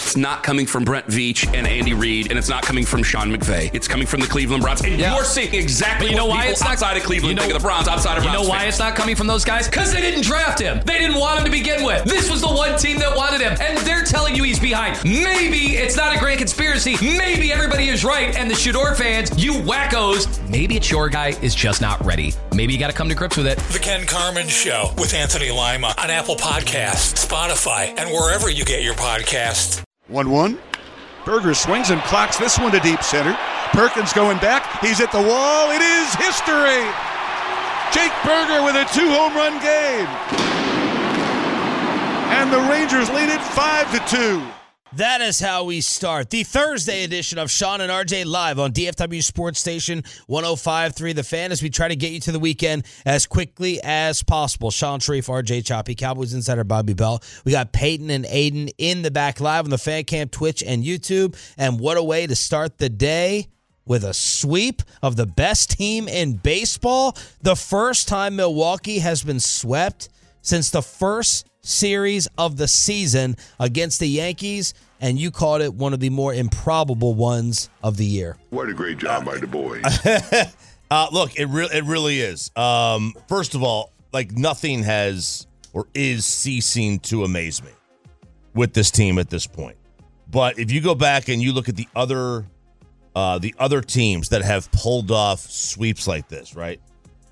it's not coming from Brent Veach and Andy Reid, and it's not coming from Sean McVay. It's coming from the Cleveland Browns. And you're seeing exactly what people outside of Cleveland think of the Browns, outside of Browns. You know why it's not coming from those guys? Because they didn't draft him. They didn't want him to begin with. This was the one team that wanted him, and they're telling you he's behind. Maybe it's not a grand conspiracy. Maybe everybody is right, and the Shador fans, you wackos, maybe it's your guy is just not ready. Maybe you got to come to grips with it. The Ken Carman Show with Anthony Lima on Apple Podcasts, Spotify, and wherever you get your podcasts. 1-1. Berger swings and clocks this one to deep center. Perkins going back. He's at the wall. It is history. Jake Berger with a 2-home run game. And the Rangers lead it 5-2. That is how we start the Thursday edition of Sean and RJ Live on DFW Sports Station 105.3 The Fan, as we try to get you to the weekend as quickly as possible. Sean Sharif, RJ Choppy, Cowboys Insider Bobby Bell. We got Peyton and Aiden in the back live on the Fan Camp, Twitch, and YouTube. And what a way to start the day with a sweep of the best team in baseball. The first time Milwaukee has been swept since the first series of the season against the Yankees, and you called it one of the more improbable ones of the year. What a great job by the boys. Look, it really is. First of all, like, nothing has or is ceasing to amaze me with this team at this point. But if you go back and you look at the other teams that have pulled off sweeps like this, right?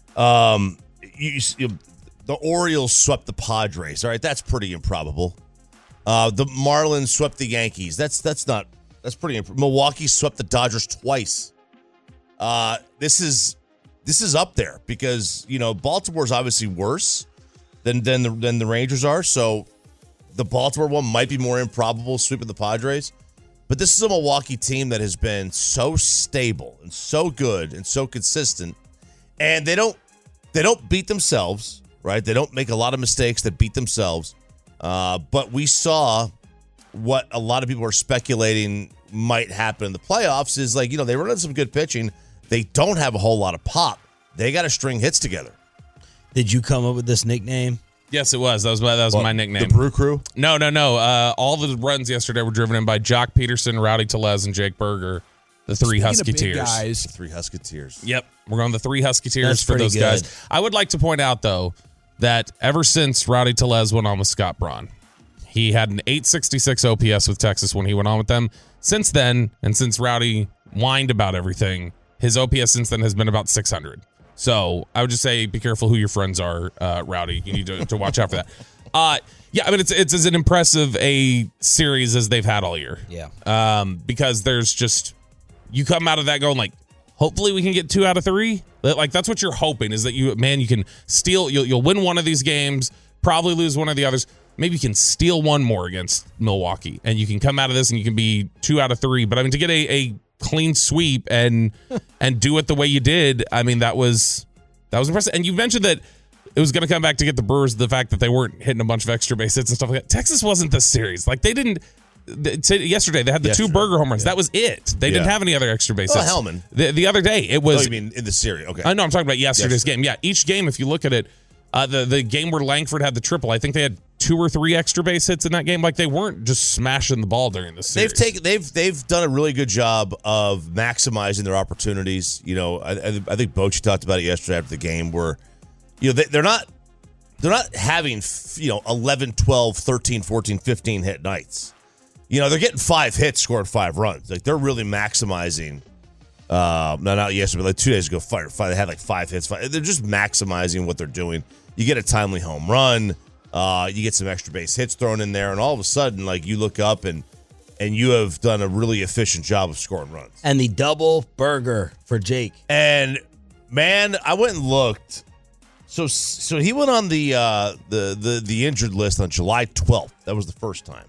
The Orioles swept the Padres. All right, that's pretty improbable. The Marlins swept the Yankees. That's pretty improbable. Milwaukee swept the Dodgers twice. This is up there because, you know, Baltimore's obviously worse than the Rangers are. So the Baltimore one might be more improbable, sweeping the Padres. But this is a Milwaukee team that has been so stable and so good and so consistent, and they don't beat themselves. Right? They don't make a lot of mistakes that beat themselves. But we saw what a lot of people are speculating might happen in the playoffs is, like, you know, they run into some good pitching. They don't have a whole lot of pop. They got to string hits together. Did you come up with this nickname? Yes, it was. That was my nickname. The Brew Crew? No. All the runs yesterday were driven in by Jock Peterson, Rowdy Tellez, and Jake Berger. The three Husketeers. The three Husketeers. Yep. We're going the three Husketeers for those good guys. I would like to point out, though, that ever since Rowdy Tellez went on with Scott Braun, he had an 866 OPS with Texas when he went on with them. Since then, and since Rowdy whined about everything, his OPS since then has been about 600. So I would just say be careful who your friends are, Rowdy. You need to watch out for that. Yeah, I mean, it's as an impressive a series as they've had all year. Yeah. Because there's just, you come out of that going like, hopefully we can get 2 out of 3. Like, that's what you're hoping, is that you can steal. You'll win one of these games, probably lose one of the others. Maybe you can steal one more against Milwaukee, and you can come out of this and you can be 2 out of 3. But I mean, to get a clean sweep and do it the way you did, I mean, that was impressive. And you mentioned that it was going to come back to get the Brewers, the fact that they weren't hitting a bunch of extra base hits and stuff like that. Texas wasn't this series. Like, they didn't. Yesterday, they had the 2 Berger home runs. Yeah. That was it. They didn't have any other extra base hits. Hellman. The other day, it was. Oh, you mean in the series? Okay. I know. I'm talking about yesterday's game. Yeah, each game, if you look at it, the game where Langford had the triple, I think they had 2 or 3 extra base hits in that game. Like, they weren't just smashing the ball during the series. They've done a really good job of maximizing their opportunities. You know, I think Bochy talked about it yesterday after the game, where, you know, they're not having, you know, 11, 12, 13, 14, 15 hit nights. You know, they're getting 5 hits, scoring 5 runs. Like, they're really maximizing. Not yesterday, but like 2 days ago, they had like 5 hits. They're just maximizing what they're doing. You get a timely home run. You get some extra base hits thrown in there, and all of a sudden, like, you look up and you have done a really efficient job of scoring runs. And the double burger for Jake. And man, I went and looked. So he went on the injured list on July 12th. That was the first time.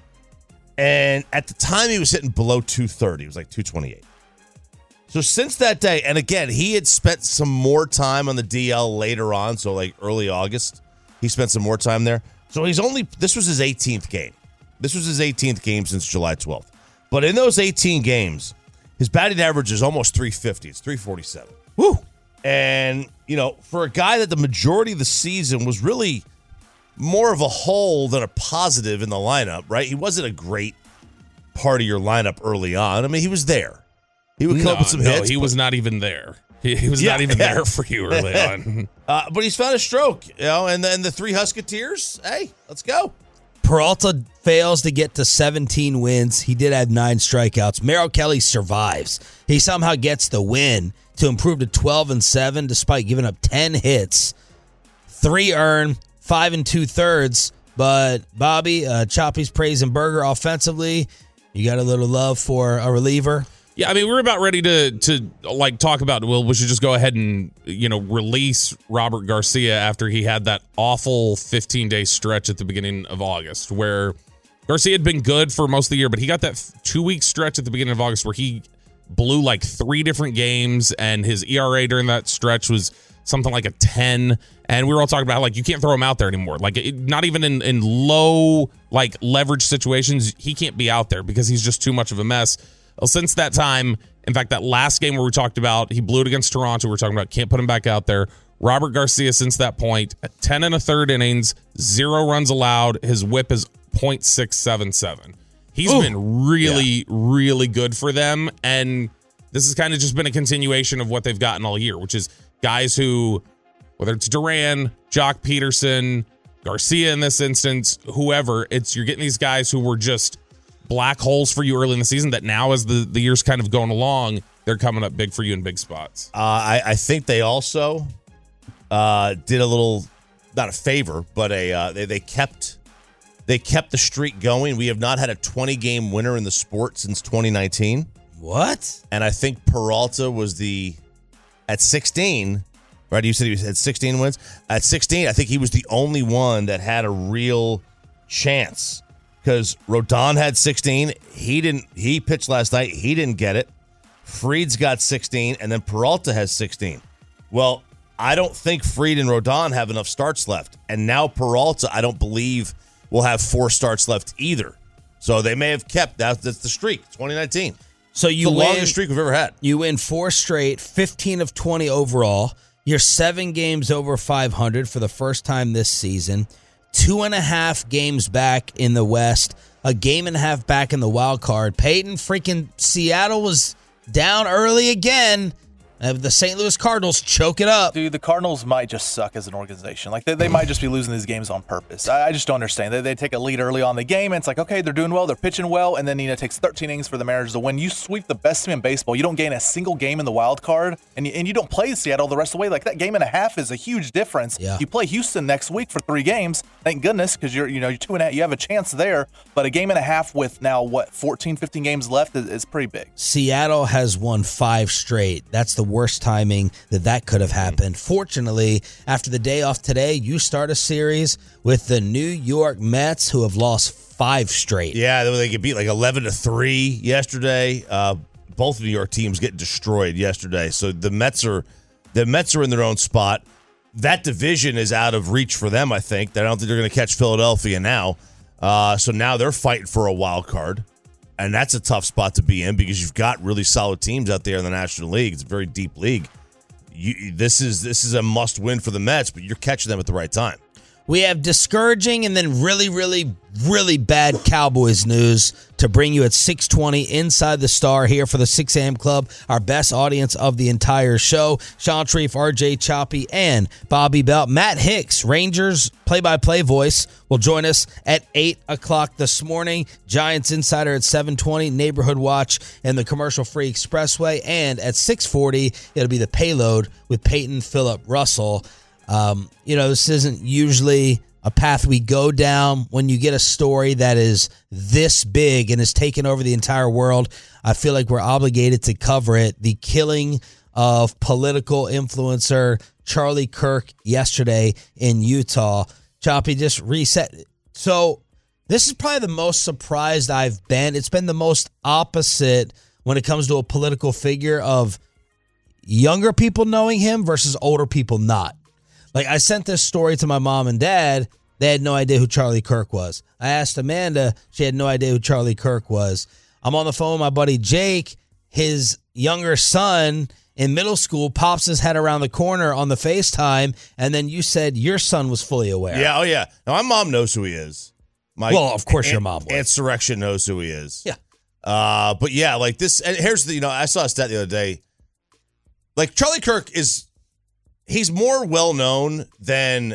And at the time, he was hitting below 230. It was like 228. So since that day, and again, he had spent some more time on the DL later on, so like early August, he spent some more time there. So this was his 18th game. This was his 18th game since July 12th. But in those 18 games, his batting average is almost 350. It's 347. Woo! And, you know, for a guy that the majority of the season was really more of a hole than a positive in the lineup, right? He wasn't a great part of your lineup early on. I mean, he was there. He would come up with some hits. He was not even there. He was not even there for you early on. But he's found a stroke, and then the 3 Husketeers, hey, let's go. Peralta fails to get to 17 wins. He did have 9 strikeouts. Merrill Kelly survives. He somehow gets the win to improve to 12-7 despite giving up 10 hits. 3 earned, 5 2/3. But Bobby, Choppy's praising Berger offensively. You got a little love for a reliever? Yeah, I mean, we're about ready to like talk about, well, we should just go ahead and, release Robert Garcia after he had that awful 15-day stretch at the beginning of August where Garcia had been good for most of the year, but he got that 2-week stretch at the beginning of August where he blew like 3 different games and his ERA during that stretch was something like a 10. And we were all talking about how, like, you can't throw him out there anymore. Like, not even in low, like, leverage situations, he can't be out there because he's just too much of a mess. Well, since that time, in fact, that last game where we talked about, he blew it against Toronto, we're talking about can't put him back out there. Robert Garcia, since that point, at 10 1/3 innings, 0 runs allowed. His whip is .677. He's been really good for them. And this has kind of just been a continuation of what they've gotten all year, which is guys who, whether it's Duran, Jock Peterson, Garcia in this instance, whoever, you're getting these guys who were just black holes for you early in the season that now as the year's kind of going along, they're coming up big for you in big spots. I think they also did a little, not a favor, but they kept the streak going. We have not had a 20-game winner in the sport since 2019. What? And I think Peralta was at 16, right? You said he had 16 wins. At 16, I think he was the only one that had a real chance. Because Rodon had 16. He pitched last night. He didn't get it. Fried's got 16, and then Peralta has 16. Well, I don't think Fried and Rodon have enough starts left. And now Peralta, I don't believe, will have 4 starts left either. So they may have kept that's the streak, 2019. So it's the longest streak we've ever had. You win 4 straight, 15 of 20 overall. You're 7 games over 500 for the first time this season. 2.5 games back in the West, a game and a half back in the wild card. Peyton, freaking Seattle was down early again. The St. Louis Cardinals choke it up. Dude, the Cardinals might just suck as an organization. Like, they might just be losing these games on purpose. I just don't understand. They take a lead early on in the game, and it's like, okay, they're doing well, they're pitching well, and then, it takes 13 innings for the Mariners to win. You sweep the best team in baseball. You don't gain a single game in the wild card, and you don't play Seattle the rest of the way. Like, that game and a half is a huge difference. Yeah. You play Houston next week for 3 games. Thank goodness, because you're 2.5. You have a chance there, but a game and a half with now, 14, 15 games left is pretty big. Seattle has won 5 straight. That's the worst timing that could have happened. Fortunately, after the day off today, you start a series with the New York Mets, who have lost 5 straight. Yeah, they get beat like 11-3 yesterday. Both New York teams get destroyed yesterday. So the Mets are in their own spot. That division is out of reach for them, I think. I don't think they're going to catch Philadelphia now. So now they're fighting for a wild card. And that's a tough spot to be in because you've got really solid teams out there in the National League. It's a very deep league. This is a must-win for the Mets, but you're catching them at the right time. We have discouraging and then really, really, really bad Cowboys news to bring you at 6:20 inside the Star here for the 6 a.m. Club, our best audience of the entire show. Sean Sharif, RJ Choppy, and Bobby Bell. Matt Hicks, Rangers play-by-play voice, will join us at 8 o'clock this morning. Giants Insider at 7:20, Neighborhood Watch and the Commercial-Free Expressway. And at 6:40, it'll be the Payload with Peyton Phillip Russell. This isn't usually a path we go down. When you get a story that is this big and has taken over the entire world, I feel like we're obligated to cover it. The killing of political influencer Charlie Kirk yesterday in Utah. Choppy, just reset. So this is probably the most surprised I've been. It's been the most opposite when it comes to a political figure of younger people knowing him versus older people not. Like, I sent this story to my mom and dad. They had no idea who Charlie Kirk was. I asked Amanda. She had no idea who Charlie Kirk was. I'm on the phone with my buddy Jake. His younger son in middle school pops his head around the corner on the FaceTime, and then you said your son was fully aware. Yeah, oh yeah. Now, my mom knows who he is. Of course your mom would. Insurrection knows who he is. Yeah. But yeah, like this, and here's the, I saw a stat the other day. Like Charlie Kirk he's more well known than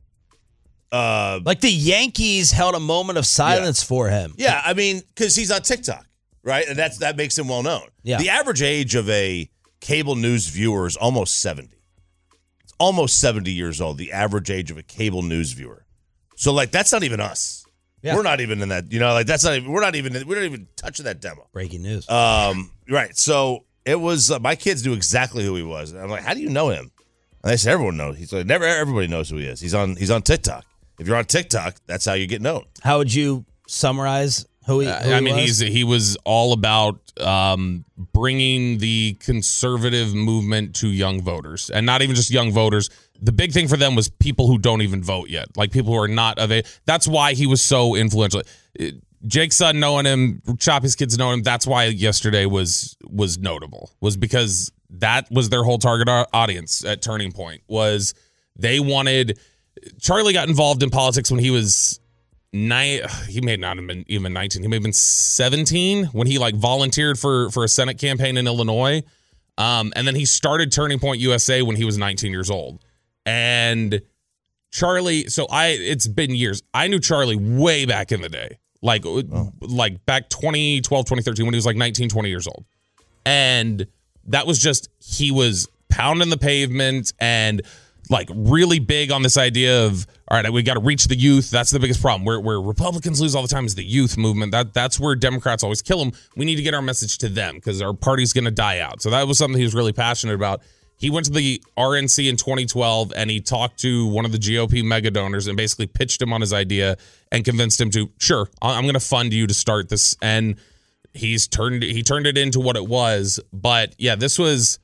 like the Yankees held a moment of silence for him. Yeah, I mean, because he's on TikTok, right? And that makes him well known. Yeah. The average age of a cable news viewer is almost 70. It's almost 70 years old, the average age of a cable news viewer. So like that's not even us. Yeah. We're not even in that, like that's not even, we're not even touching that demo. Breaking news. Right. So it was my kids knew exactly who he was. And I'm like, how do you know him? And they said everyone knows. He's like, everybody knows who he is. He's on TikTok. If you're on TikTok, that's how you get known. How would you summarize who he was? He was all about bringing the conservative movement to young voters, and not even just young voters. The big thing for them was people who don't even vote yet, like people who are not of it. That's why he was so influential. Jake's son knowing him, Choppy's kids knowing him. That's why yesterday was notable, was because that was their whole target audience at Turning Point. Was they wanted. Charlie got involved in politics when he was 9. He may not have been even 19. He may have been 17 when he volunteered for a Senate campaign in Illinois. And then he started Turning Point USA when he was 19 years old. And Charlie, it's been years. I knew Charlie way back in the day, like back 2012, 2013, when he was 19, 20 years old. And that was just, he was pounding the pavement and really big on this idea of, all right, we got to reach the youth. That's the biggest problem. Where Republicans lose all the time is the youth movement. That's where Democrats always kill them. We need to get our message to them because our party's going to die out. So that was something he was really passionate about. He went to the RNC in 2012 and he talked to one of the GOP mega donors and basically pitched him on his idea and convinced him to, sure, I'm going to fund you to start this. And he turned it into what it was. But yeah, this is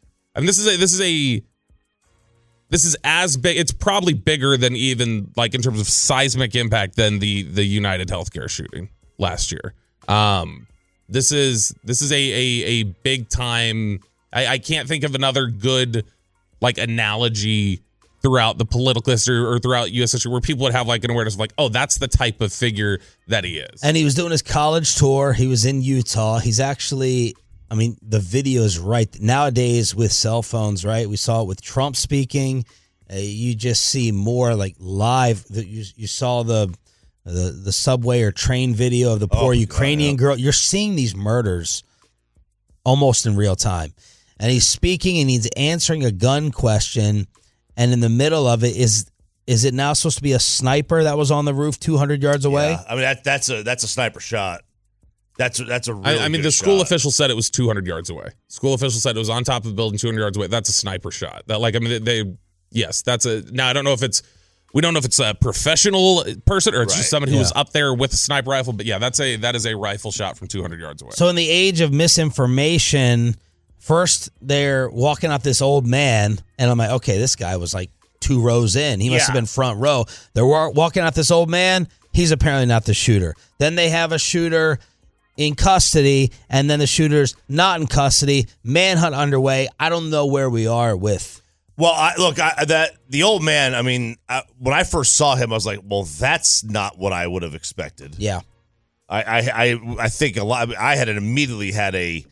as big. It's probably bigger than even in terms of seismic impact than the United Healthcare shooting last year. This is a big time. I can't think of another good analogy throughout the political history or throughout U.S. history where people would have an awareness of oh, that's the type of figure that he is. And he was doing his college tour. He was in Utah. He's actually. I mean, the video is right. Nowadays with cell phones, right? We saw it with Trump speaking. You just see more live. You saw the subway or train video of the poor Ukrainian girl. You're seeing these murders almost in real time. And he's speaking and he's answering a gun question. And in the middle of it is it now supposed to be a sniper that was on the roof 200 yards away? Yeah. I mean, that's a sniper shot. That's a really I mean, the school official said it was 200 yards away. School official said it was on top of the building 200 yards away. That's a sniper shot. Now I don't know if we don't know if it's a professional person or it's just somebody who was up there with a sniper rifle. But yeah, that is a rifle shot from 200 yards away. So in the age of misinformation, first they're walking up this old man and I'm like, okay, this guy was 2 rows in. He must have been front row. They're walking out this old man. He's apparently not the shooter. Then they have a shooter in custody, and then the shooter's not in custody. Manhunt underway. I don't know where we are with. Well, the old man. I mean, when I first saw him, I was like, well, that's not what I would have expected. Yeah, I think a lot. I had immediately had a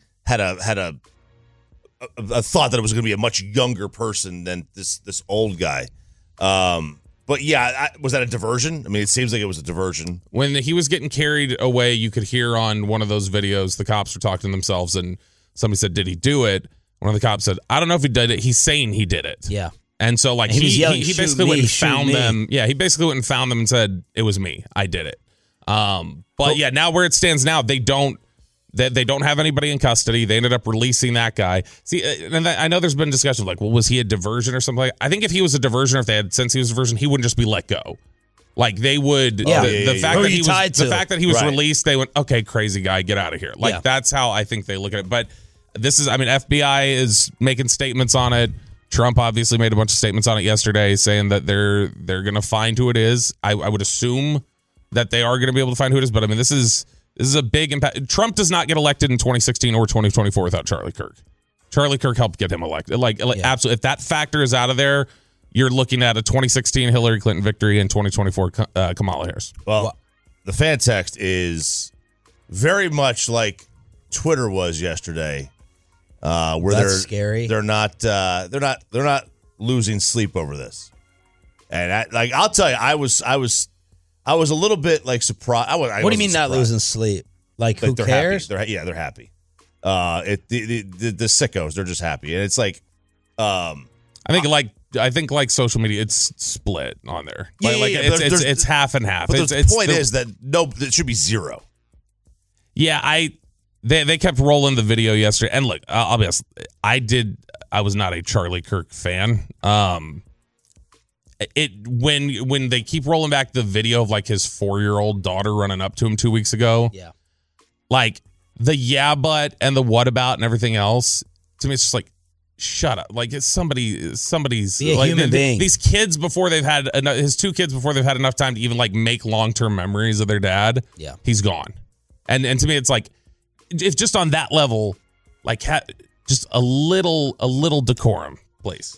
thought that it was going to be a much younger person than this old guy. But yeah, was that a diversion? I mean, it seems like it was a diversion. When he was getting carried away, you could hear on one of those videos, the cops were talking to themselves, and somebody said, did he do it? One of the cops said, I don't know if he did it. He's saying he did it. Yeah. And so, he basically went and found them. Yeah, he basically went and found them and said, it was me. I did it. But yeah, now where it stands now, they don't have anybody in custody. They ended up releasing that guy. See, and I know there's been discussion was he a diversion or something? I think if he was a diversion, or if they had since he was a diversion, he wouldn't just be let go. They would. The fact that he was released, they went, okay, crazy guy, get out of here. That's how I think they look at it. But this is, FBI is making statements on it. Trump obviously made a bunch of statements on it yesterday, saying that they're going to find who it is. I would assume that they are going to be able to find who it is. But I mean, this is a big impact. Trump does not get elected in 2016 or 2024 without Charlie Kirk. Charlie Kirk helped get him elected. Absolutely. If that factor is out of there, you're looking at a 2016 Hillary Clinton victory and 2024 Kamala Harris. Well, the fan text is very much Twitter was yesterday, where That's scary. They're not losing sleep over this. And I'll tell you, I was a little bit like surprised. What do you mean not losing sleep? Like who they're cares? Happy. They're happy. The sickos, they're just happy, and it's like, I think like social media, it's split on there. Yeah, it's half and half. But the point is that it should be zero. Yeah, they kept rolling the video yesterday, and look, I'll be honest, I was not a Charlie Kirk fan. When they keep rolling back the video of like his 4-year-old daughter running up to him 2 weeks ago, yeah, like the yeah but and the what about and everything else, to me it's just like, shut up. Like it's somebody's be a like human being. These kids before they've had his 2 kids before they've had enough time to even like make long-term memories of their dad. Yeah, he's gone. And to me it's like, if just on that level, like just a little decorum, please.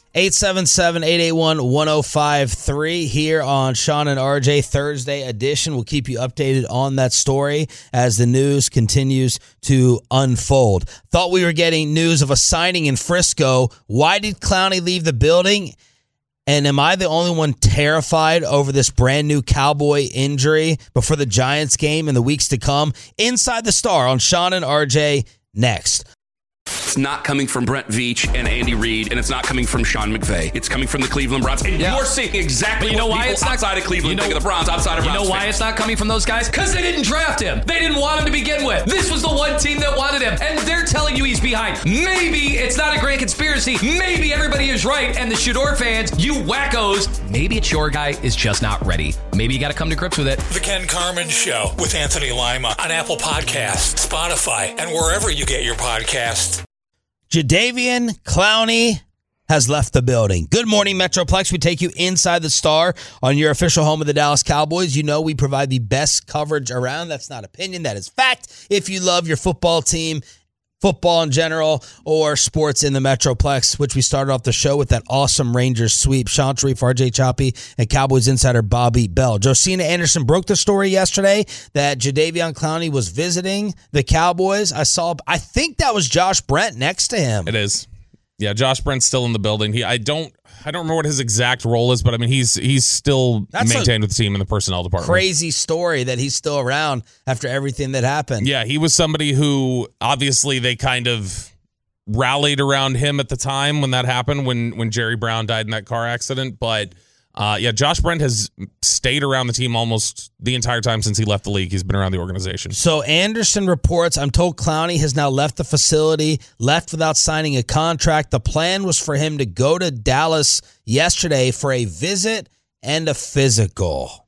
877-881-1053 here on Sean and RJ Thursday edition. We'll keep you updated on that story as the news continues to unfold. Thought we were getting news of a signing in Frisco. Why did Clowney leave the building? And am I the only one terrified over this brand new Cowboy injury before the Giants game in the weeks to come? Inside the Star on Sean and RJ next. It's not coming from Brent Veach and Andy Reid, and it's not coming from Sean McVay. It's coming from the Cleveland Browns. And you're seeing exactly what people outside of Cleveland think of the Browns, outside of Browns. You know why fans. it's not coming from those guys? Because they didn't draft him. They didn't want him to begin with. This was the one team that wanted him, and they're telling you he's behind. Maybe it's not a grand conspiracy. Maybe everybody is right, and the Shador fans, you wackos, maybe it's your guy is just not ready. Maybe you got to come to grips with it. The Ken Carman Show with Anthony Lima on Apple Podcasts, Spotify, and wherever you get your podcasts. Jadeveon Clowney has left the building. Good morning, Metroplex. We take you inside the Star on your official home of the Dallas Cowboys. You know we provide the best coverage around. That's not opinion. That is fact. If you love your football team, football in general, or sports in the Metroplex, which we started off the show with that awesome Rangers sweep. Sean Sharif, RJ Choppy, and Cowboys insider Bobby Bell. Josina Anderson broke the story yesterday that Jadeveon Clowney was visiting the Cowboys. I think that was Josh Brent next to him. It is. Yeah, Josh Brent's still in the building. I don't remember what his exact role is, but I mean he's still maintained with the team in the personnel department. Crazy story that he's still around after everything that happened. Yeah, he was somebody who obviously they kind of rallied around him at the time when that happened, when Jerry Brown died in that car accident. But Josh Brent has stayed around the team almost the entire time since he left the league. He's been around the organization. So Anderson reports, I'm told Clowney has now left the facility, left without signing a contract. The plan was for him to go to Dallas yesterday for a visit and a physical.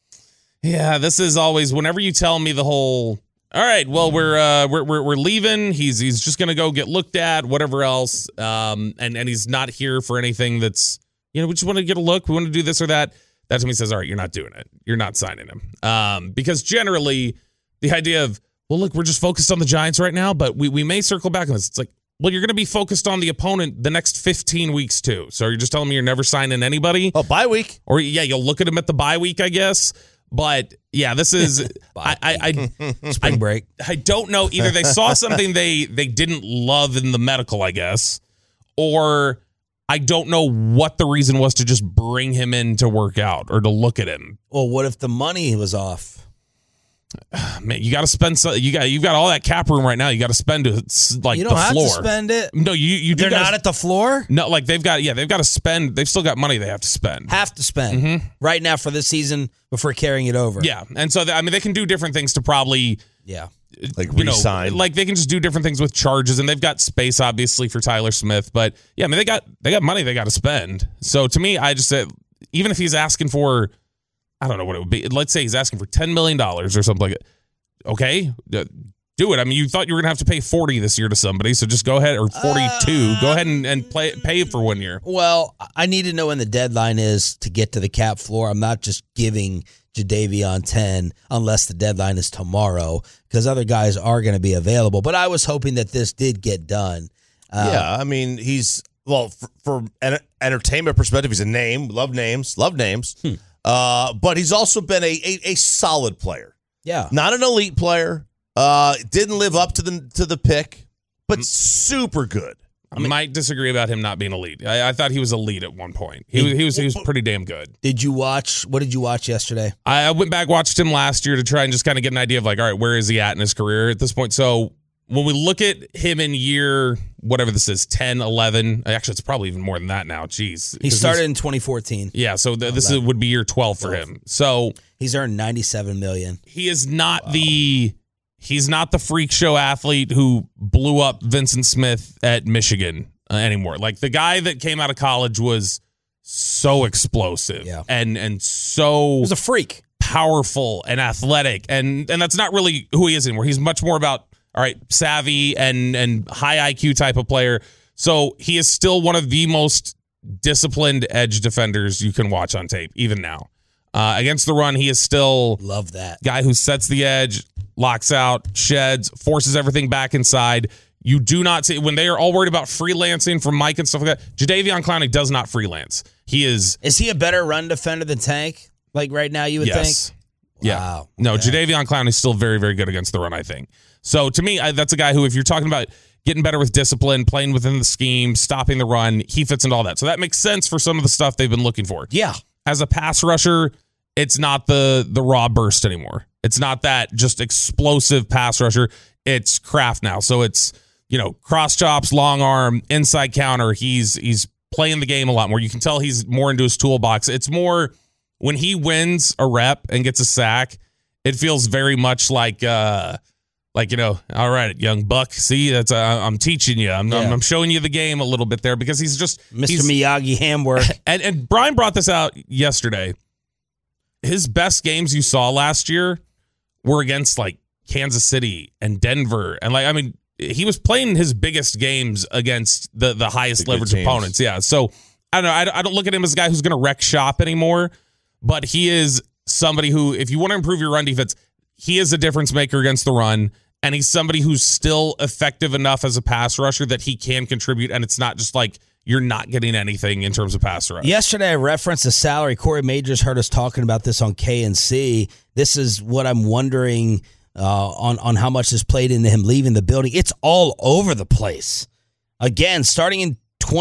Yeah, this is always, whenever you tell me the whole, all right, well, we're leaving. He's just going to go get looked at, whatever else. And he's not here for anything that's, we just want to get a look. We want to do this or that. That to me says, all right, you're not doing it. You're not signing him. Because generally, the idea of, well, look, we're just focused on the Giants right now, but we may circle back on this. It's like, well, you're going to be focused on the opponent the next 15 weeks too. So you're just telling me you're never signing anybody? Oh, bye week. Or you'll look at him at the bye week, I guess. But yeah, this is spring break. I don't know. Either they saw something they didn't love in the medical, I guess, or I don't know what the reason was to just bring him in to work out or to look at him. Well, what if the money was off? Man, you got to spend. You've got all that cap room right now. You got to spend it like you don't the have floor. To spend it. No, you. They're not at the floor. No, like they've got to spend. They've still got money they have to spend. Have to spend right now for this season before carrying it over. Yeah, and so they can do different things to probably like re-sign. Like they can just do different things with charges, and they've got space obviously for Tyler Smith. But yeah, I mean they got money they got to spend. So to me, I just said even if he's asking for, I don't know what it would be. Let's say he's asking for $10 million or something like it. Okay, do it. I mean, you thought you were going to have to pay 40 this year to somebody, so just go ahead, or 42. Go ahead and pay for 1 year. Well, I need to know when the deadline is to get to the cap floor. I'm not just giving Jadeveon 10 unless the deadline is tomorrow, because other guys are going to be available. But I was hoping that this did get done. Yeah, I mean, for an entertainment perspective, he's a name. Love names. But he's also been a solid player. Yeah. Not an elite player, Didn't live up to the pick, but super good. I might disagree about him not being elite. I thought he was elite at one point. He was pretty damn good. What did you watch yesterday? I went back, watched him last year to try and just kind of get an idea of like, all right, where is he at in his career at this point? So when we look at him in year, whatever this is, 10, 11, actually it's probably even more than that now. Jeez. He started in 2014. Yeah, so this would be year 12 for him. So he's earned $97 million. He is not He's not the freak show athlete who blew up Vincent Smith at Michigan anymore. Like the guy that came out of college was so explosive and so he was a freak, powerful and athletic, and that's not really who he is anymore. He's much more about savvy and high IQ type of player. So he is still one of the most disciplined edge defenders you can watch on tape, even now. Against the run, he is still love that guy who sets the edge, locks out, sheds, forces everything back inside. You do not see when they are all worried about freelancing from Mike and stuff like that. Jadeveon Clowney does not freelance. He is. Is he a better run defender than Tank? Like right now, you would think. Yeah. Wow. No, Okay. Jadeveon Clowney is still very, very good against the run, I think. So to me, that's a guy who, if you're talking about getting better with discipline, playing within the scheme, stopping the run, he fits into all that. So that makes sense for some of the stuff they've been looking for. Yeah. As a pass rusher, it's not the raw burst anymore. It's not that just explosive pass rusher. It's craft now. So it's, cross chops, long arm, inside counter. He's playing the game a lot more. You can tell he's more into his toolbox. It's more when he wins a rep and gets a sack, it feels very much like all right, young buck. See, that's I'm teaching you. I'm showing you the game a little bit there because he's just Mr. Miyagi handwork. And Brian brought this out yesterday. His best games you saw last year were against like Kansas City and Denver. And he was playing his biggest games against the highest leverage opponents. Yeah. So I don't know. I don't look at him as a guy who's going to wreck shop anymore, but he is somebody who, if you want to improve your run defense, he is a difference maker against the run. And he's somebody who's still effective enough as a pass rusher that he can contribute. And it's not just like you're not getting anything in terms of pass rush. Yesterday, I referenced the salary. Corey Majors heard us talking about this on KNC. This is what I'm wondering on how much this played into him leaving the building. It's all over the place. Again, starting in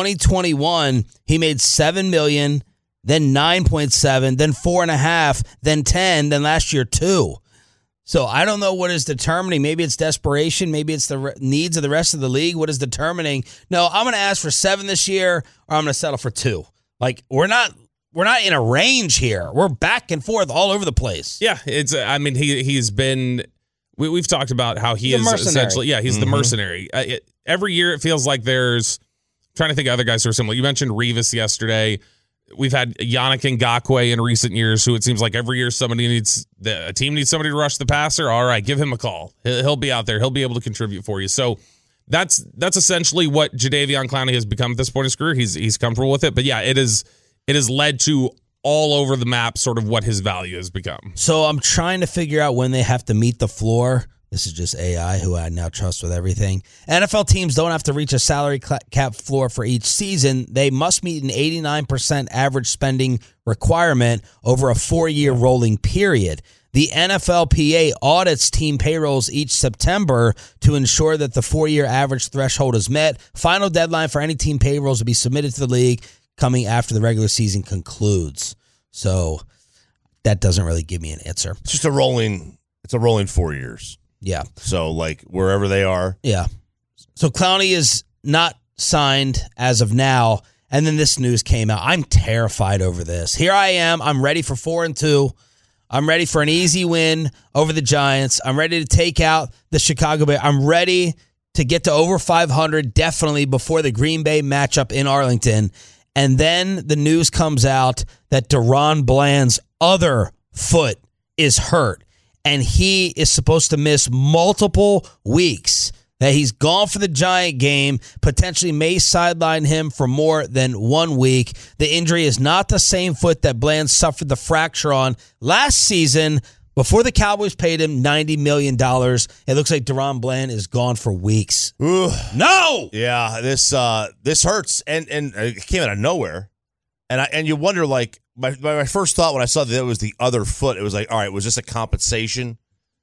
2021, he made $7 million, then 9.7, then 4.5, then 10, then last year 2. So I don't know what is determining. Maybe it's desperation. Maybe it's the needs of the rest of the league. What is determining? No, I'm going to ask for 7 this year, or I'm going to settle for 2. Like we're not in a range here. We're back and forth all over the place. Yeah, it's. He's been. We've talked about how he is essentially. Yeah, he's the mercenary. Every year it feels like there's. I'm trying to think of other guys who are similar. You mentioned Revis yesterday. We've had Yannick Ngakoue in recent years, who it seems like every year a team needs somebody to rush the passer. All right, give him a call. He'll be out there. He'll be able to contribute for you. So that's essentially what Jadeveon Clowney has become at this point in his career. He's comfortable with it. But yeah, it has led to all over the map sort of what his value has become. So I'm trying to figure out when they have to meet the floor. This is just AI, who I now trust with everything. NFL teams don't have to reach a salary cap floor for each season. They must meet an 89% average spending requirement over a 4-year rolling period. The NFLPA audits team payrolls each September to ensure that the 4-year average threshold is met. Final deadline for any team payrolls will be submitted to the league coming after the regular season concludes. So that doesn't really give me an answer. It's just a rolling 4 years. Yeah. So, wherever they are. Yeah. So, Clowney is not signed as of now. And then this news came out. I'm terrified over this. Here I am. I'm ready for 4-2. I'm ready for an easy win over the Giants. I'm ready to take out the Chicago Bears. I'm ready to get to over 500, definitely before the Green Bay matchup in Arlington. And then the news comes out that DaRon Bland's other foot is hurt. And he is supposed to miss multiple weeks. That he's gone for the Giant game, potentially may sideline him for more than 1 week. The injury is not the same foot that Bland suffered the fracture on last season before the Cowboys paid him $90 million. It looks like DaRon Bland is gone for weeks. Ooh. No! Yeah, this hurts, and it came out of nowhere. And you wonder, my first thought when I saw that it was the other foot, it was like, all right, was this a compensation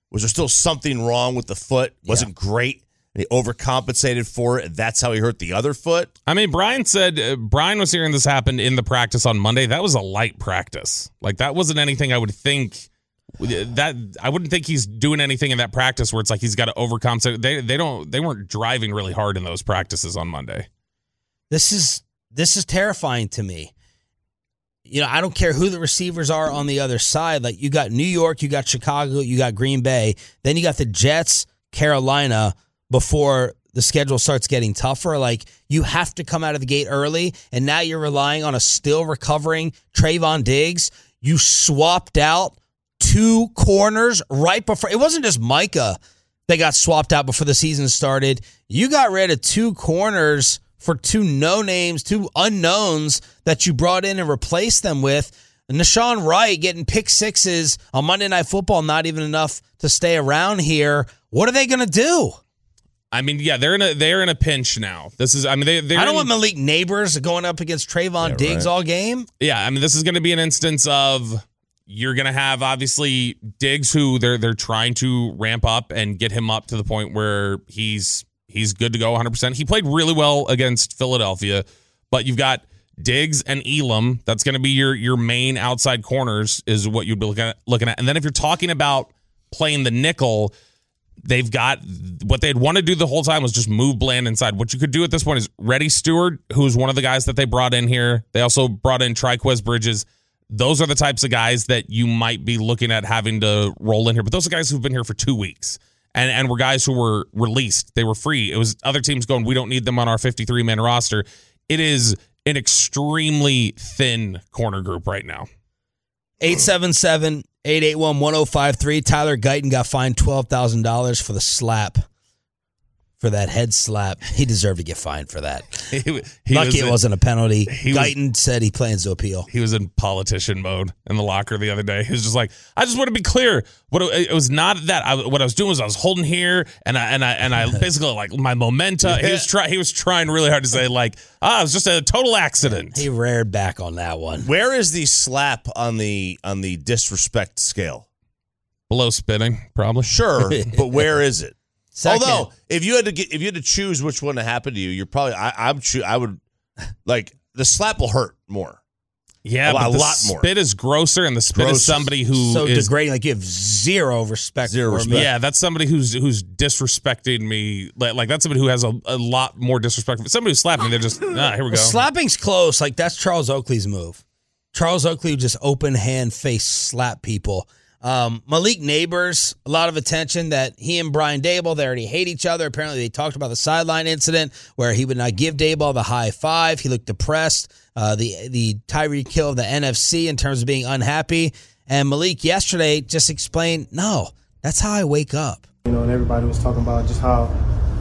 Was there still something wrong with the foot? Wasn't great. And he overcompensated for it, and that's how he hurt the other foot. I mean, Brian was hearing this happened in the practice on Monday. That was a light practice. Like, that wasn't anything I would think I wouldn't think he's doing anything in that practice where it's like he's got to overcompensate. They weren't driving really hard in those practices on Monday. This is terrifying to me. You know, I don't care who the receivers are on the other side. Like, you got New York, you got Chicago, you got Green Bay, then you got the Jets, Carolina, before the schedule starts getting tougher. Like, you have to come out of the gate early, and now you're relying on a still recovering Trayvon Diggs. You swapped out 2 corners right before. It wasn't just Micah that got swapped out before the season started. You got rid of 2 corners for 2 no-names, 2 unknowns that you brought in and replaced them with. And Nashawn Wright getting pick sixes on Monday Night Football, not even enough to stay around here. What are they going to do? I mean, yeah, they're in a pinch now. This is, I mean, I don't want Malik Neighbors going up against Trayvon Diggs all game. Yeah, I mean, this is going to be an instance of you're going to have obviously Diggs, who they're trying to ramp up and get him up to the point where he's good to go 100%. He played really well against Philadelphia, but you've got Diggs and Elam. That's going to be your main outside corners is what you'd be looking at. And then if you're talking about playing the nickel, they've got what they'd want to do the whole time was just move Bland inside. What you could do at this point is Reddy Stewart, who's one of the guys that they brought in here. They also brought in Triquez Bridges. Those are the types of guys that you might be looking at having to roll in here. But those are guys who've been here for 2 weeks and were guys who were released. They were free. It was other teams going, we don't need them on our 53-man roster. It is an extremely thin corner group right now. 877-881-1053. Tyler Guyton got fined $12,000 for the slap, for that head slap. He deserved to get fined for that. Lucky it wasn't a penalty. Guyton said he plans to appeal. He was in politician mode in the locker the other day. He was just like, I just want to be clear. It was not that. What I was doing was I was holding here, and I basically like my momentum. He was trying really hard to say like, it was just a total accident. He reared back on that one. Where is the slap on the disrespect scale? Below spitting, probably. Sure, but where is it? Second. Although, if you had to choose which one to happen to you, you're probably I would like the slap will hurt more. Yeah, but a lot more. Spit is grosser, and the spit is somebody who so is degrading. Like, you have zero respect for me. Yeah, that's somebody who's disrespecting me. Like that's somebody who has a lot more disrespect. Somebody who slapped me, they're just here we go. Slapping's close. Like, that's Charles Oakley's move. Charles Oakley would just open hand face slap people. Malik Neighbors, a lot of attention that he and Brian Daboll, they already hate each other. Apparently they talked about the sideline incident where he would not give Daboll the high five. He looked depressed. The Tyreek Hill of the NFC in terms of being unhappy. And Malik yesterday just explained, no, that's how I wake up. You know, and everybody was talking about just how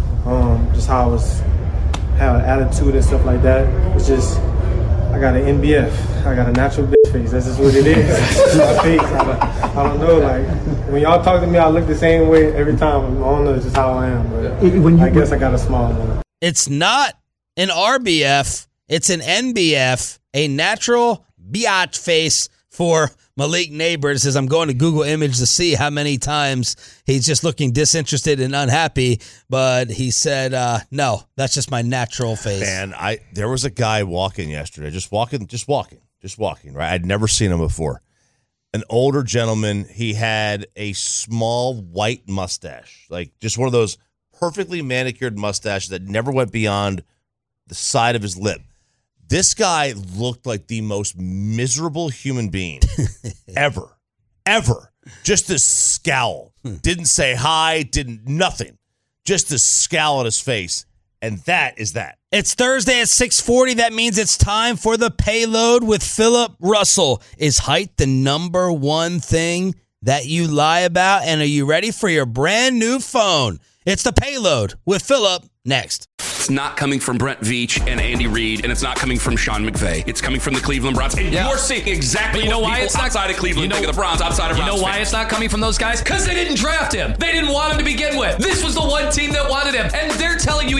I was had an attitude and stuff like that. It's just I got an NBF. I got a natural bitch face. That's just what it is. My face. I don't know. Like, when y'all talk to me, I look the same way every time. I don't know. It's just how I am. But I guess I got a small one. It's not an RBF. It's an NBF, a natural biatch face for Malik Neighbors. As I'm going to Google Image to see how many times he's just looking disinterested and unhappy, but he said, no, that's just my natural face. And there was a guy walking yesterday, just walking, right? I'd never seen him before. An older gentleman. He had a small white mustache, like just one of those perfectly manicured mustaches that never went beyond the side of his lip. This guy looked like the most miserable human being ever. Just a scowl. Didn't say hi, nothing. Just a scowl on his face. And that is that. It's Thursday at 6:40. That means it's time for the Payload with Philip Russell. Is height the number one thing that you lie about? And are you ready for your brand new phone? It's the Payload with Philip next. It's not coming from Brent Veach and Andy Reid, and it's not coming from Sean McVay. It's coming from the Cleveland Browns. And you're seeing exactly what people outside of Cleveland think of the Browns, outside of Browns. You know why fans. it's not coming from those guys? Because they didn't draft him. They didn't want him to begin with. This was the one team that wanted him, and they're telling you he's behind.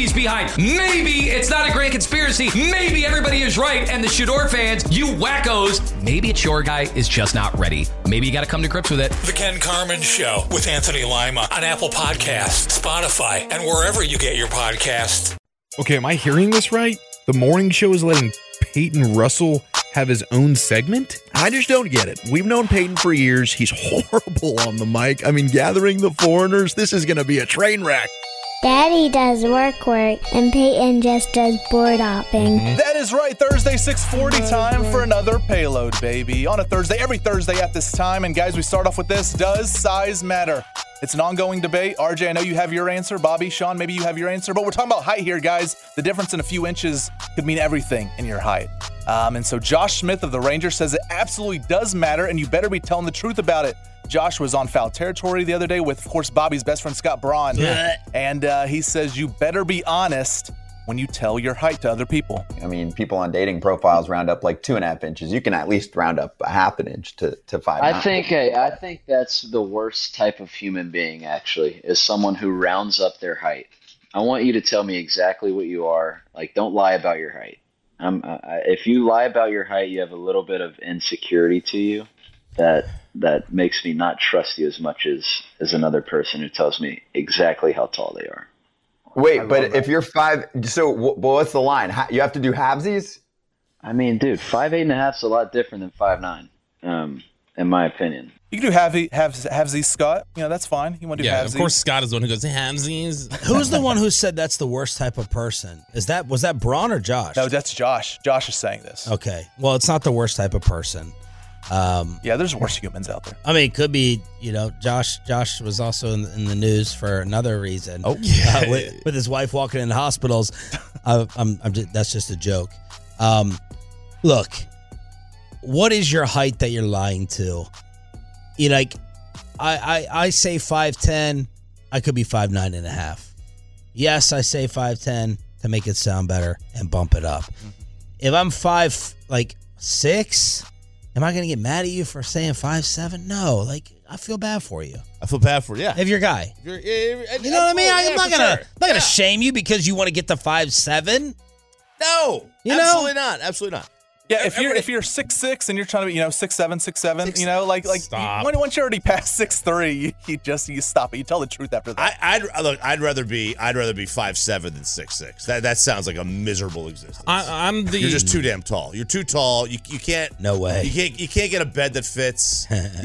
behind. Maybe it's not a grand conspiracy. Maybe everybody is right. And the Shador fans, you wackos, maybe it's your guy is just not ready. Maybe you got to come to grips with it. The Ken Carman Show with Anthony Lima on Apple Podcasts, Spotify, and wherever you get your podcasts. Okay, am I hearing this right? The morning show is letting Peyton Russell have his own segment? I just don't get it. We've known Peyton for years. He's horrible on the mic. I mean, gathering the foreigners, this is going to be a train wreck. Daddy does work, and Peyton just does board hopping. That is right. Thursday, 6:40 time for another payload, baby. On a Thursday, every Thursday at this time. And guys, we start off with this. Does size matter? It's an ongoing debate. RJ, I know you have your answer. Bobby, Sean, maybe you have your answer. But we're talking about height here, guys. The difference in a few inches could mean everything in your height. And so Josh Smith of the Rangers says it absolutely does matter, and you better be telling the truth about it. Josh was on foul territory the other day with, of course, Bobby's best friend, Scott Braun. And he says you better be honest when you tell your height to other people. I mean, people on dating profiles round up like 2.5 inches. You can at least round up a half an inch to 5'9". I think that's the worst type of human being, actually, is someone who rounds up their height. I want you to tell me exactly what you are. Like, don't lie about your height. If you lie about your height, you have a little bit of insecurity to you that makes me not trust you as much as another person who tells me exactly how tall they are. Wait, but if you're 5, so what's the line? You have to do halvesies? I mean, dude, 5'8.5" is a lot different than 5'9", in my opinion. You can do halvesies, Scott. You know, that's fine. You want to do halvesies? Of course, Scott is the one who goes, halvesies. Who's the one who said that's the worst type of person? Was that Braun or Josh? No, that's Josh. Josh is saying this. Okay. Well, it's not the worst type of person. Yeah, there's worse humans out there. I mean, it could be, Josh was also in the news for another reason. Oh, yeah. With his wife walking in hospitals. That's just a joke. Look, what is your height that you're lying to? I say 5'10", I could be 5'9.5". Yes, I say 5'10" to make it sound better and bump it up. If I'm 5'6", am I going to get mad at you for saying 5'7"? No, I feel bad for you. I feel bad for you. Yeah. If you're a guy. You know what I mean? I'm not gonna shame you because you want to get to 5'7". No, absolutely not. Absolutely not. Yeah, if you're 6'6" and you're trying to be 6'7", 6'7", Stop. Once you're already past 6'3", you stop it. You tell the truth after that. I'd rather be 5'7" than 6'6". That sounds like a miserable existence. You're just too damn tall. You're too tall. You can't. No way. You can't get a bed that fits.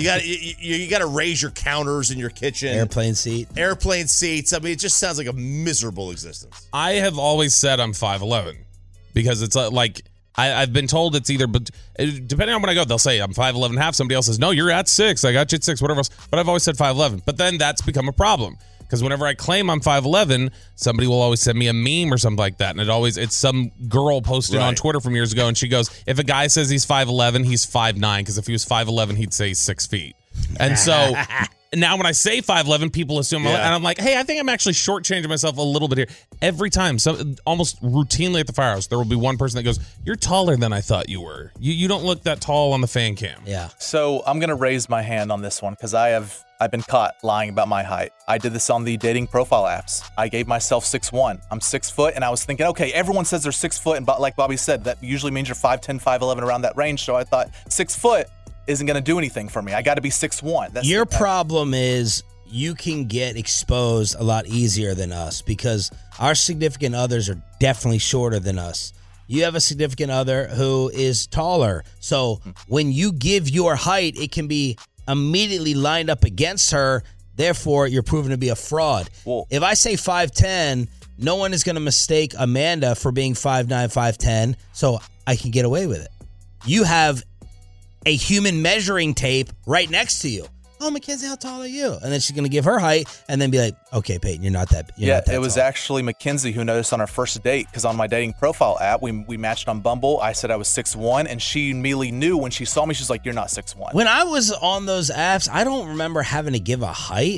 You got to raise your counters in your kitchen. Airplane seats. I mean, it just sounds like a miserable existence. I have always said I'm 5'11", because it's like. I've been told it's either, but depending on when I go, they'll say I'm 5'11.5". Somebody else says, no, you're at 6. I got you at 6, whatever else. But I've always said 5'11". But then that's become a problem because whenever I claim I'm 5'11", somebody will always send me a meme or something like that. And it's some girl posted on Twitter from years ago. And she goes, if a guy says he's 5'11", he's 5'9", because if he was 5'11", he'd say 6 feet. And so now when I say 5'11", people assume, and I'm like, hey, I think I'm actually shortchanging myself a little bit here. Every time, almost routinely at the firehouse, there will be one person that goes, you're taller than I thought you were. You don't look that tall on the fan cam. Yeah. So I'm going to raise my hand on this one because I've been caught lying about my height. I did this on the dating profile apps. I gave myself 6'1". I'm 6 foot, and I was thinking, okay, everyone says they're 6 foot, and like Bobby said, that usually means you're 5'10", 5'11", around that range. So I thought 6 foot isn't going to do anything for me. I got to be 6'1". Your problem is you can get exposed a lot easier than us because our significant others are definitely shorter than us. You have a significant other who is taller. So when you give your height, it can be immediately lined up against her. Therefore, you're proven to be a fraud. Whoa. If I say 5'10", no one is going to mistake Amanda for being 5'9", 5'10", so I can get away with it. You have a human measuring tape right next to you. Oh, Mackenzie, how tall are you? And then she's going to give her height and then be like, okay, Peyton, you're not that it was tall. Actually Mackenzie who noticed on our first date because on my dating profile app, we matched on Bumble. I said I was 6'1", and she immediately knew when she saw me. She's like, you're not 6'1". When I was on those apps, I don't remember having to give a height.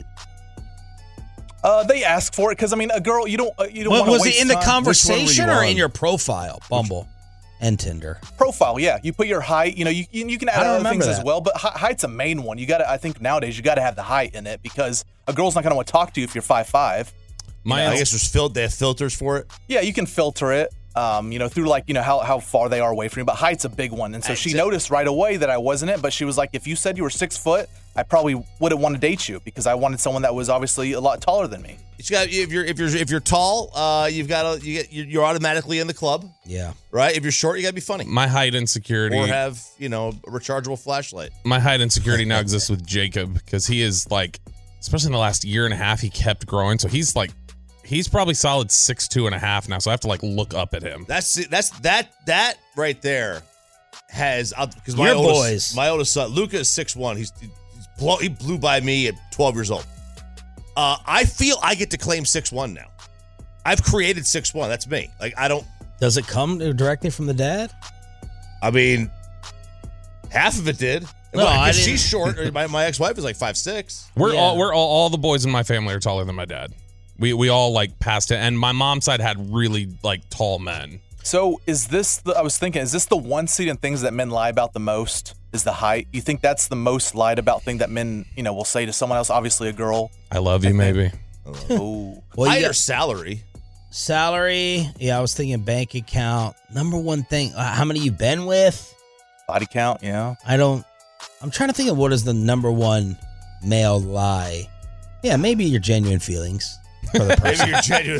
They ask for it because, I mean, a girl, you don't want to waste time. Was it in the conversation or in your profile, Bumble? And Tinder. Profile, yeah. You put your height, you can add other things as well, but height's a main one. I think nowadays you got to have the height in it because a girl's not going to want to talk to you if you're 5'5". I guess they have filters for it. Yeah, you can filter it. Through how far they are away from you, but height's a big one. And so she noticed right away that I wasn't it, but she was like, if you said you were 6 foot, I probably wouldn't want to date you because I wanted someone that was obviously a lot taller than me. If you're tall, you're automatically in the club. Yeah. Right? If you're short, you got to be funny. My height insecurity. Or have, a rechargeable flashlight. My height insecurity now exists with Jacob because he is like, especially in the last year and a half, he kept growing. So he's probably solid 6'2.5" now, so I have to look up at him. That right there has because my oldest son Luca is 6'1". He blew by me at 12 years old. I feel I get to claim 6'1" now. I've created 6'1". That's me. I don't. Does it come directly from the dad? I mean, half of it did. No, she's short. My ex-wife is like 5'6". All the boys in my family are taller than my dad. We all passed it, and my mom's side had really tall men. So is this the one seed in things that men lie about the most is the height? You think that's the most lied about thing that men, will say to someone else, obviously a girl? I love you, maybe. Oh. Well, height or salary? Salary, yeah, I was thinking bank account. Number one thing, how many you been with? Body count, yeah. I'm trying to think of what is the number one male lie. Yeah, maybe your genuine feelings. Maybe you're genuine.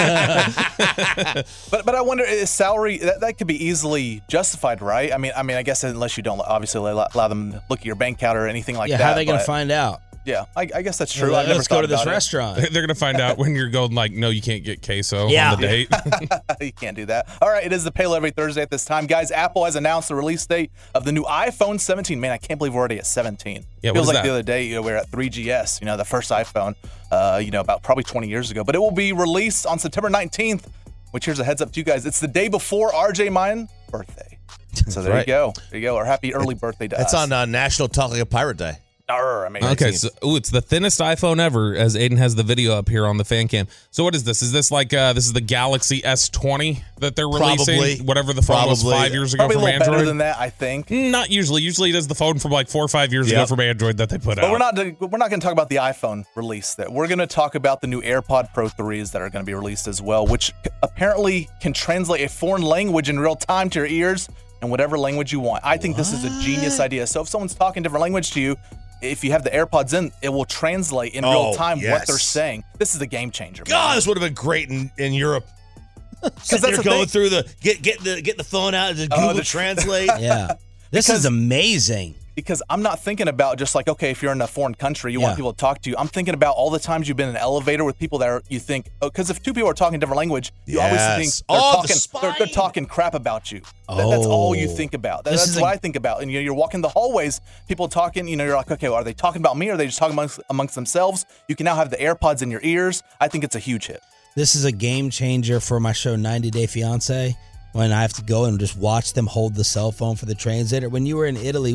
but I wonder, is salary that could be easily justified, right? I mean, I guess unless you don't obviously allow them to look at your bank account or anything like that. Yeah, how are they going to find out? Yeah, I guess that's true. Let's go to this restaurant. They're going to find out when you're going no, you can't get queso on the date. You can't do that. All right, it is the Payload every Thursday at this time. Guys, Apple has announced the release date of the new iPhone 17. Man, I can't believe we're already at 17. Yeah, feels like the other day we were at 3GS, the first iPhone, about probably 20 years ago. But it will be released on September 19th, which here's a heads up to you guys. It's the day before RJ Mine birthday. So there you go. There you go. Or happy early birthday to us. That's on National Talk Like a Pirate Day. Okay, so it's the thinnest iPhone ever, as Aiden has the video up here on the fan cam. So what is this? Is this this is the Galaxy S20 that they're releasing? Probably. Whatever the phone was 5 years ago Probably from a little Android? better than that, I think. Not usually. Usually it is the phone from 4 or 5 years ago from Android that they put out. But we're not going to talk about the iPhone release. We're going to talk about the new AirPod Pro 3s that are going to be released as well, which apparently can translate a foreign language in real time to your ears in whatever language you want. I think this is a genius idea. So if someone's talking different language to you, if you have the AirPods in, it will translate in real time what they're saying. This is a game changer. God, this would have been great in Europe. Because they're going through get the phone out and just Google Translate. Yeah, this is amazing. Because I'm not thinking about just if you're in a foreign country, you want people to talk to you. I'm thinking about all the times you've been in an elevator with people that you think, because if two people are talking a different language, you always think they're talking crap about you. That's all you think about. That's what I think about. And you're walking the hallways, people talking, you're like, okay, well, are they talking about me or are they just talking amongst themselves? You can now have the AirPods in your ears. I think it's a huge hit. This is a game changer for my show 90 Day Fiancé. When I have to go and just watch them hold the cell phone for the translator. When you were in Italy,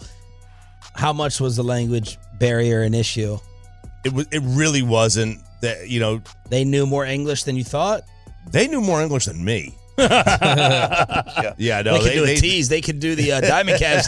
how much was the language barrier an issue? It really wasn't. That they knew more English than you thought. They knew more English than me. No, they could do a tease. They could do the Diamond Cavs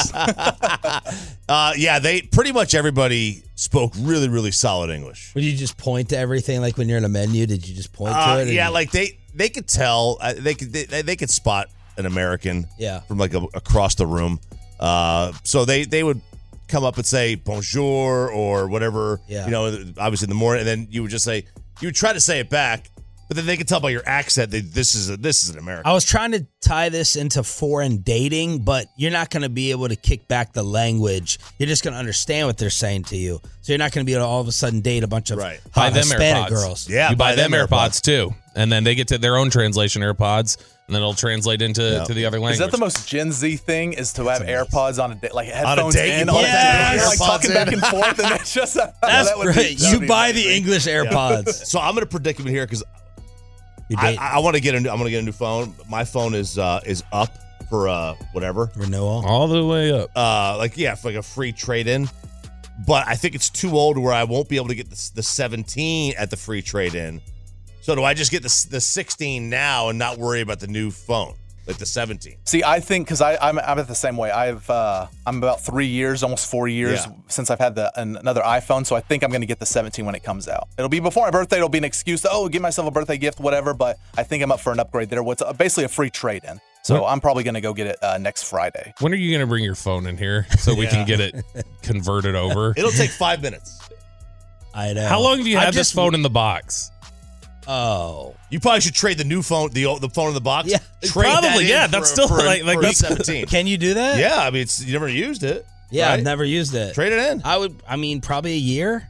tease. They pretty much everybody spoke really, really solid English. Would you just point to everything when you're in a menu? Did you just point to it? Yeah, they could tell. They could spot an American. From across the room. So they would come up and say bonjour or whatever. Obviously in the morning, and then you would just say you would try to say it back. But then they can tell by your accent that this is an American. I was trying to tie this into foreign dating, but you're not going to be able to kick back the language. You're just going to understand what they're saying to you. So you're not going to be able to all of a sudden date a bunch of hot Hispanic girls. Yeah, you buy them AirPods too, and then they get to their own translation AirPods, and then it'll translate into the other language. Is that the most Gen Z thing? Is to have AirPods on a date, headphones in, talking back and forth, and it's just that's great. You buy the English AirPods. So I'm in a predicament here because I want to get a new phone. My phone is up for whatever renewal, all the way up. For a free trade-in. But I think it's too old where I won't be able to get the 17 at the free trade-in. So do I just get the 16 now and not worry about the new phone? like the 17. See, I think because I'm at the same way. I'm about 3 years, almost 4 years since I've had another iPhone, so I think I'm going to get the 17 when it comes out. It'll be before my birthday. It'll be an excuse to give myself a birthday gift, whatever. But I think I'm up for an upgrade there. What's basically a free trade-in. So I'm probably going to go get it next Friday. When are you going to bring your phone in here so we can get it converted over? It'll take 5 minutes. I know. How long have you had this phone in the box? Oh, you probably should trade the new phone, the phone in the box. Yeah, probably. That's still like that's 17. Can you do that? Yeah, I mean, you never used it. Yeah, right? I've never used it. Trade it in. Probably a year.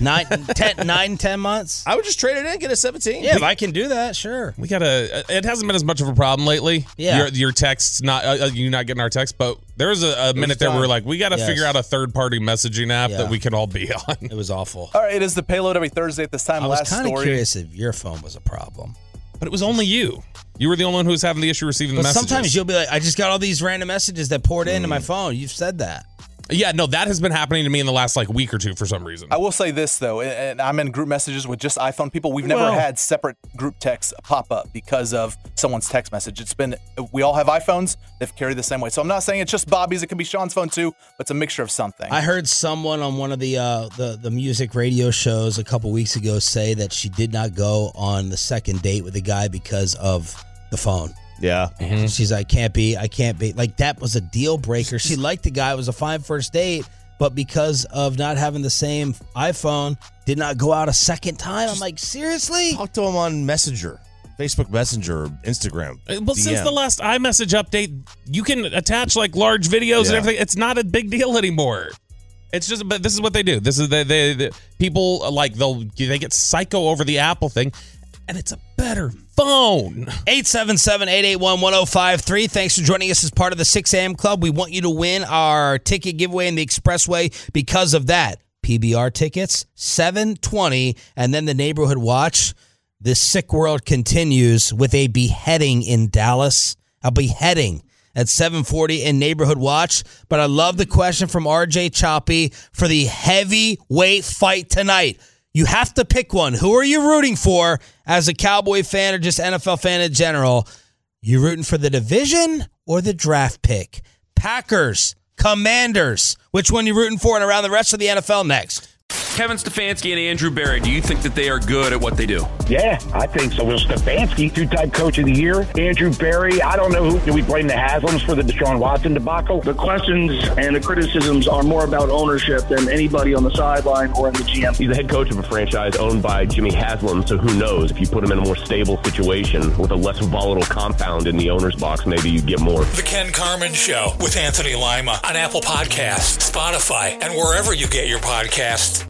10 months. I would just trade it in, get a 17. Yeah, if I can do that, sure. We gotta. It hasn't been as much of a problem lately. Yeah, your texts you not getting our text, but there was a minute there where we're like, we got to figure out a third-party messaging app that we can all be on. It was awful. All right, it is the payload every Thursday at this time. I was kind of curious if your phone was a problem, but it was only you. You were the only one who was having the issue receiving the messages. Sometimes you'll be like, I just got all these random messages that poured into my phone. You've said that. Yeah, no, that has been happening to me in the last week or two for some reason. I will say this, though, and I'm in group messages with just iPhone people. We've never had separate group texts pop up because of someone's text message. We all have iPhones. They've carried the same way. So I'm not saying it's just Bobby's. It can be Sean's phone, too, but it's a mixture of something. I heard someone on one of the music radio shows a couple weeks ago say that she did not go on the second date with a guy because of the phone. Yeah. Mm-hmm. She's like, I can't be. Like, that was a deal breaker. She liked the guy. It was a fine first date, but because of not having the same iPhone, did not go out a second time. I'm like, seriously? Talk to him on Messenger, Facebook Messenger, or Instagram. Well, since the last iMessage update, you can attach large videos and everything. It's not a big deal anymore. It's just, but this is what they do. This is they people they get psycho over the Apple thing. And it's a better phone. 877-881-1053. Thanks for joining us as part of the 6 a.m. Club. We want you to win our ticket giveaway in the Expressway because of that. PBR tickets, $720. And then the Neighborhood Watch. This sick world continues with a beheading in Dallas. A beheading at $740 in Neighborhood Watch. But I love the question from RJ Choppy for the heavyweight fight tonight. You have to pick one. Who are you rooting for as a Cowboy fan or just NFL fan in general? You rooting for the division or the draft pick? Packers, Commanders. Which one you rooting for and around the rest of the NFL next? Kevin Stefanski and Andrew Berry, do you think that they are good at what they do? Yeah, I think so. Well, Stefanski, two-time coach of the year. Andrew Berry, I don't know do we blame the Haslams for the Deshaun Watson debacle? The questions and the criticisms are more about ownership than anybody on the sideline or in the GM. He's the head coach of a franchise owned by Jimmy Haslam, so who knows? If you put him in a more stable situation with a less volatile compound in the owner's box, maybe you get more. The Ken Carman Show with Anthony Lima on Apple Podcasts, Spotify, and wherever you get your podcasts.